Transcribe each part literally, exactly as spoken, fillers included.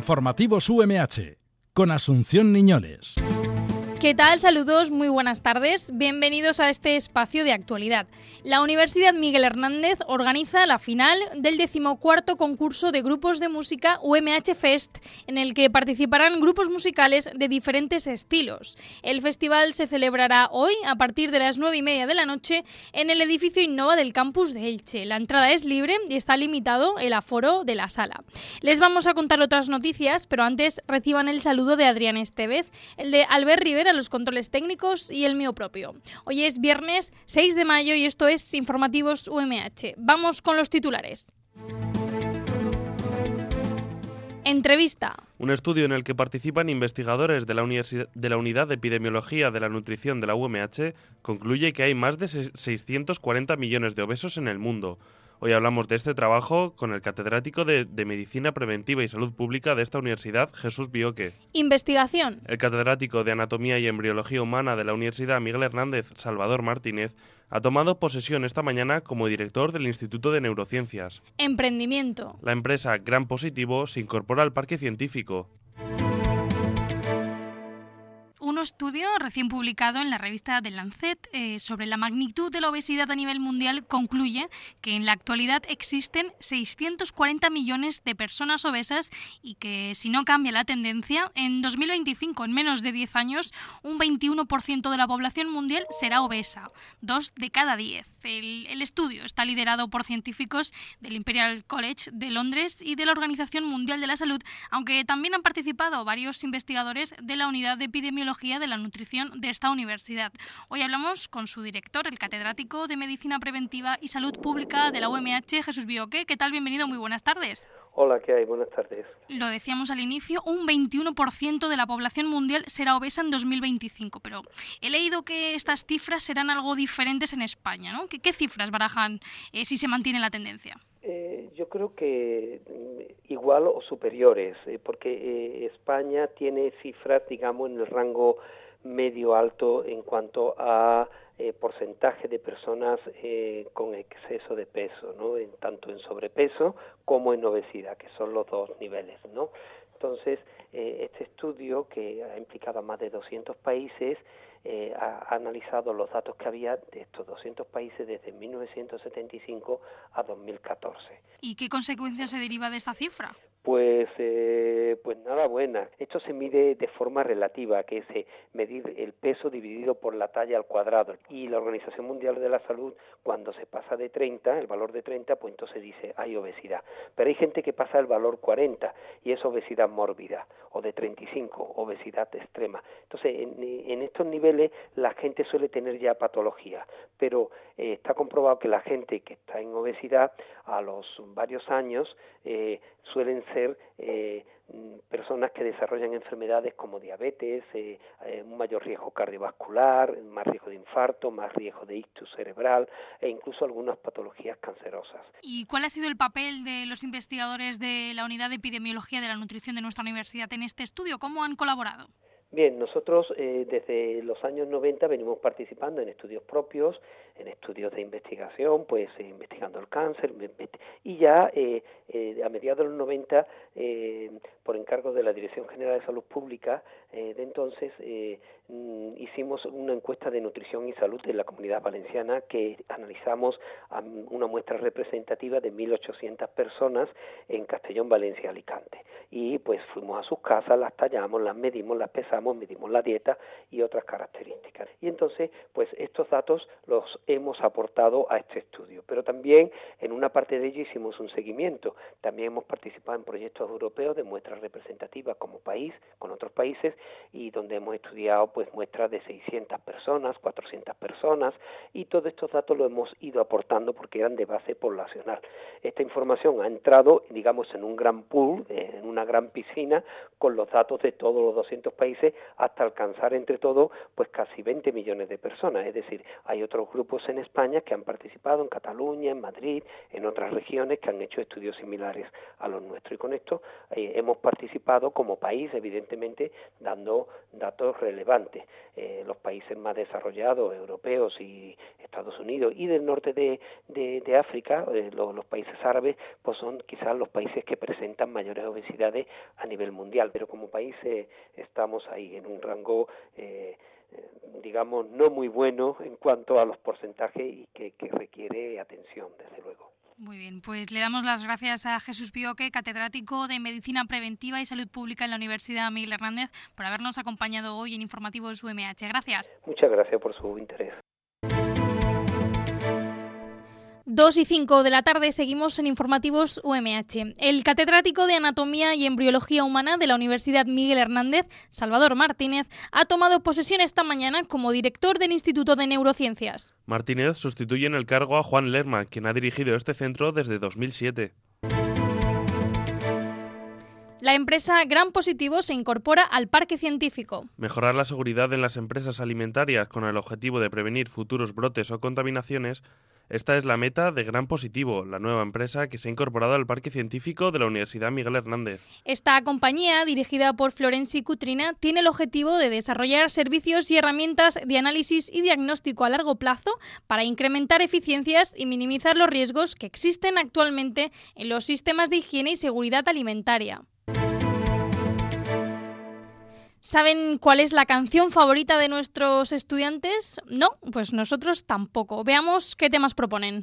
Informativos U M H, con Asunción Niñoles. ¿Qué tal? Saludos, muy buenas tardes. Bienvenidos a este espacio de actualidad. La Universidad Miguel Hernández organiza la final del decimocuarto concurso de grupos de música U M H Fest, en el que participarán grupos musicales de diferentes estilos. El festival se celebrará hoy a partir de las nueve y media de la noche en el edificio Innova del campus de Elche. La entrada es libre y está limitado el aforo de la sala. Les vamos a contar otras noticias, pero antes reciban el saludo de Adrián Estevez, el de Albert Rivera, los controles técnicos y el mío propio. Hoy es viernes seis de mayo y esto es Informativos U M H. Vamos con los titulares. Entrevista. Un estudio en el que participan investigadores de la, Universidad, de la Unidad de Epidemiología de la Nutrición de la U M H concluye que hay más de seiscientos cuarenta millones de obesos en el mundo. Hoy hablamos de este trabajo con el catedrático de, de Medicina Preventiva y Salud Pública de esta universidad, Jesús Bioque. Investigación. El catedrático de Anatomía y Embriología Humana de la Universidad Miguel Hernández, Salvador Martínez, ha tomado posesión esta mañana como director del Instituto de Neurociencias. Emprendimiento. La empresa Gran Positivo se incorpora al parque científico. Un estudio recién publicado en la revista The Lancet eh, sobre la magnitud de la obesidad a nivel mundial concluye que en la actualidad existen seiscientos cuarenta millones de personas obesas y que, si no cambia la tendencia, en dos mil veinticinco, en menos de diez años, un veintiuno por ciento de la población mundial será obesa, dos de cada diez. El, el estudio está liderado por científicos del Imperial College de Londres y de la Organización Mundial de la Salud, aunque también han participado varios investigadores de la Unidad de Epidemiología de la Nutrición de esta universidad. Hoy hablamos con su director, el catedrático de Medicina Preventiva y Salud Pública de la U M H, Jesús Bioque. ¿Qué tal? Bienvenido, muy buenas tardes. Hola, ¿qué hay? Buenas tardes. Lo decíamos al inicio, un veintiuno por ciento de la población mundial será obesa en dos mil veinticinco, pero he leído que estas cifras serán algo diferentes en España, ¿no? ¿Qué, qué cifras barajan eh, si se mantiene la tendencia? Eh, yo creo que igual o superiores, eh, porque eh, España tiene cifras, digamos, en el rango medio-alto en cuanto a eh, porcentaje de personas eh, con exceso de peso, ¿no? En, tanto en sobrepeso como en obesidad, que son los dos niveles, ¿no? Entonces, eh, este estudio, que ha implicado a más de doscientos países, Eh, ha, ha analizado los datos que había de estos doscientos países desde mil novecientos setenta y cinco a dos mil catorce. ¿Y qué consecuencias se deriva de esta cifra? Pues, eh, pues nada buena. Esto se mide de forma relativa, que es eh, medir el peso dividido por la talla al cuadrado. Y la Organización Mundial de la Salud, cuando se pasa de treinta, el valor de treinta, pues entonces dice hay obesidad. Pero hay gente que pasa el valor cuarenta y es obesidad mórbida, o de treinta y cinco, obesidad extrema. Entonces, en, en estos niveles la gente suele tener ya patología, pero eh, está comprobado que la gente que está en obesidad a los varios años eh, suelen ser eh, personas que desarrollan enfermedades como diabetes, eh, eh, un mayor riesgo cardiovascular, más riesgo de infarto, más riesgo de ictus cerebral e incluso algunas patologías cancerosas. ¿Y cuál ha sido el papel de los investigadores de la Unidad de Epidemiología de la Nutrición de nuestra universidad en este estudio? ¿Cómo han colaborado? Bien, nosotros eh, desde los años noventa venimos participando en estudios propios, en estudios de investigación, pues eh, investigando el cáncer, y ya eh, eh, a mediados de los noventa, eh, por encargo de la Dirección General de Salud Pública, eh, de entonces eh, hicimos una encuesta de nutrición y salud en la Comunidad Valenciana que analizamos a una muestra representativa de mil ochocientas personas en Castellón, Valencia y Alicante. Y pues fuimos a sus casas, las tallamos, las medimos, las pesamos, medimos la dieta y otras características. Y entonces, pues estos datos los hemos aportado a este estudio. Pero también en una parte de ello hicimos un seguimiento. También hemos participado en proyectos europeos de muestras representativas como país, con otros países, y donde hemos estudiado pues muestras de seiscientas personas, cuatrocientas personas, y todos estos datos los hemos ido aportando porque eran de base poblacional. Esta información ha entrado, digamos, en un gran pool, en una gran piscina, con los datos de todos los doscientos países, hasta alcanzar entre todos pues casi veinte veinte millones de personas. Es decir, hay otros grupos en España que han participado en Cataluña, en Madrid, en otras regiones que han hecho estudios similares a los nuestros. Y con esto eh, hemos participado como país, evidentemente, dando datos relevantes. Eh, los países más desarrollados, europeos y Estados Unidos y del norte de, de, de África, eh, los, los países árabes, pues son quizás los países que presentan mayores obesidades a nivel mundial. Pero como país eh, estamos ahí en un rango eh, digamos, no muy bueno en cuanto a los porcentajes y que, que requiere atención, desde luego. Muy bien, pues le damos las gracias a Jesús Pioque, catedrático de Medicina Preventiva y Salud Pública en la Universidad Miguel Hernández, por habernos acompañado hoy en Informativos U M H. Gracias. Muchas gracias por su interés. dos y cinco de la tarde seguimos en Informativos U M H. El catedrático de Anatomía y Embriología Humana de la Universidad Miguel Hernández, Salvador Martínez, ha tomado posesión esta mañana como director del Instituto de Neurociencias. Martínez sustituye en el cargo a Juan Lerma, quien ha dirigido este centro desde dos mil siete. La empresa Gran Positivo se incorpora al parque científico. Mejorar la seguridad en las empresas alimentarias con el objetivo de prevenir futuros brotes o contaminaciones. Esta es la meta de Gran Positivo, la nueva empresa que se ha incorporado al parque científico de la Universidad Miguel Hernández. Esta compañía, dirigida por Florenci Cutrina, tiene el objetivo de desarrollar servicios y herramientas de análisis y diagnóstico a largo plazo para incrementar eficiencias y minimizar los riesgos que existen actualmente en los sistemas de higiene y seguridad alimentaria. ¿Saben cuál es la canción favorita de nuestros estudiantes? No, pues nosotros tampoco. Veamos qué temas proponen.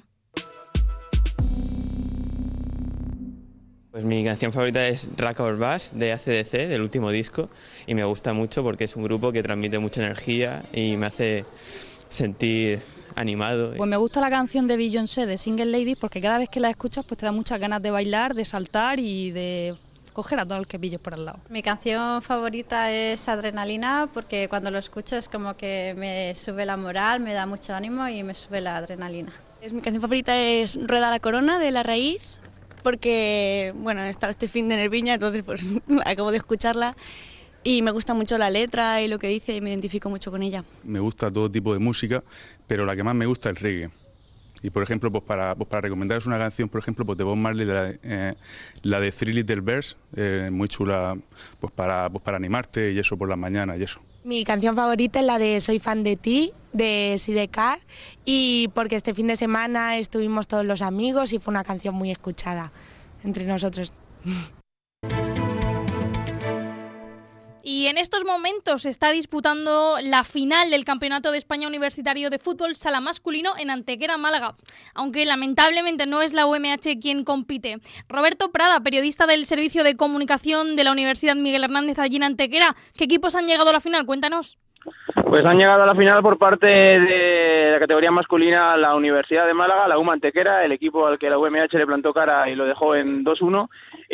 Pues mi canción favorita es Rock or Bass de A C D C, del último disco, y me gusta mucho porque es un grupo que transmite mucha energía y me hace sentir animado. Pues me gusta la canción de Beyoncé, de Single Ladies, porque cada vez que la escuchas pues te da muchas ganas de bailar, de saltar y de coger a todo el que pilles por al lado. Mi canción favorita es Adrenalina, porque cuando lo escucho es como que me sube la moral, me da mucho ánimo y me sube la adrenalina. Es, mi canción favorita es Rueda la Corona, de La Raíz, porque bueno, he estado este fin de en el Viña, entonces pues acabo de escucharla y me gusta mucho la letra y lo que dice y me identifico mucho con ella. Me gusta todo tipo de música, pero la que más me gusta es el reggae. Y por ejemplo, pues para, pues para recomendaros una canción, por ejemplo, pues de Bob Marley, la, eh, la de Three Little Birds, eh, muy chula, pues para, pues para animarte y eso por las mañanas y eso. Mi canción favorita es la de Soy fan de ti, de Sidecar, y porque este fin de semana estuvimos todos los amigos y fue una canción muy escuchada entre nosotros. Y en estos momentos se está disputando la final del Campeonato de España Universitario de Fútbol Sala Masculino en Antequera, Málaga, aunque lamentablemente no es la U M H quien compite. Roberto Prada, periodista del Servicio de Comunicación de la Universidad Miguel Hernández allí en Antequera, ¿qué equipos han llegado a la final? Cuéntanos. Pues han llegado a la final por parte de la categoría masculina la Universidad de Málaga, la U M Antequera, el equipo al que la U M H le plantó cara y lo dejó en dos uno,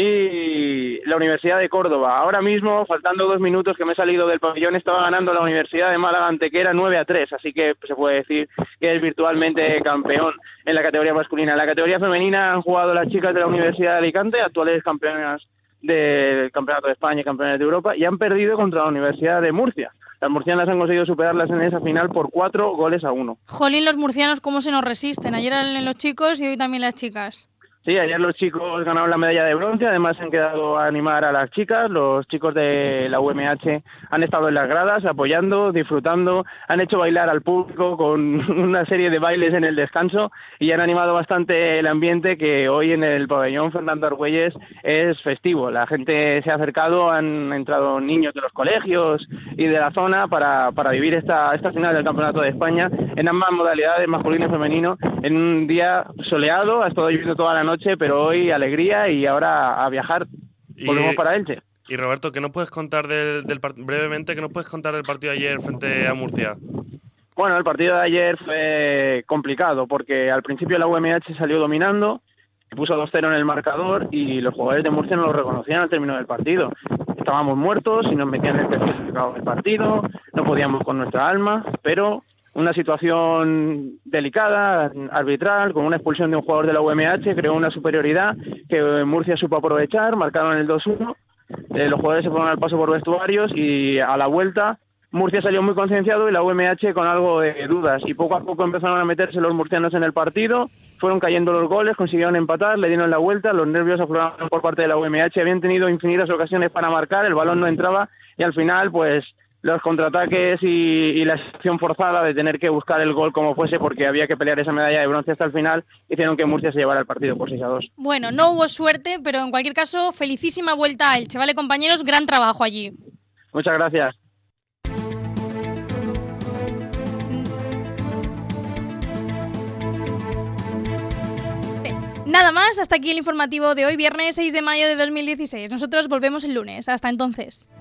y la Universidad de Córdoba. Ahora mismo, faltando dos minutos que me he salido del pabellón, estaba ganando la Universidad de Málaga Antequera nueve a tres, así que se puede decir que es virtualmente campeón en la categoría masculina. En la categoría femenina han jugado las chicas de la Universidad de Alicante, actuales campeonas del Campeonato de España y campeones de Europa, y han perdido contra la Universidad de Murcia. Las murcianas han conseguido superarlas en esa final por cuatro goles a uno. Jolín, los murcianos, ¿cómo se nos resisten? Ayer eran los chicos y hoy también las chicas. Sí, ayer los chicos ganaron la medalla de bronce, además se han quedado a animar a las chicas. Los chicos de la U M H han estado en las gradas apoyando, disfrutando, han hecho bailar al público con una serie de bailes en el descanso y han animado bastante el ambiente, que hoy en el pabellón Fernando Argüelles es festivo. La gente se ha acercado, han entrado niños de los colegios y de la zona para, para vivir esta, esta final del Campeonato de España en ambas modalidades, masculino y femenino, en un día soleado. Ha estado lloviendo toda la noche, noche, pero hoy alegría y ahora a viajar. Volvemos y, para Elche. Y Roberto, ¿qué nos puedes contar del, del brevemente, qué nos puedes contar del partido de ayer frente a Murcia? Bueno, el partido de ayer fue complicado porque al principio la U M H salió dominando, puso dos cero en el marcador y los jugadores de Murcia no lo reconocían al término del partido. Estábamos muertos y nos metían el certificado del partido, no podíamos con nuestra alma, pero una situación delicada, arbitral, con una expulsión de un jugador de la U M H, creó una superioridad que Murcia supo aprovechar, marcaron el dos uno, eh, los jugadores se fueron al paso por vestuarios y a la vuelta Murcia salió muy concienciado y la U M H con algo de dudas, y poco a poco empezaron a meterse los murcianos en el partido, fueron cayendo los goles, consiguieron empatar, le dieron la vuelta, los nervios afloraron por parte de la U M H, habían tenido infinitas ocasiones para marcar, el balón no entraba y al final pues los contraataques y, y la acción forzada de tener que buscar el gol como fuese porque había que pelear esa medalla de bronce hasta el final, hicieron que Murcia se llevara el partido por seis a dos. Bueno, no hubo suerte, pero en cualquier caso, felicísima vuelta a Elche, ¿vale, compañeros? Gran trabajo allí. Muchas gracias. Nada más, hasta aquí el informativo de hoy, viernes seis de mayo de dos mil dieciséis. Nosotros volvemos el lunes. Hasta entonces.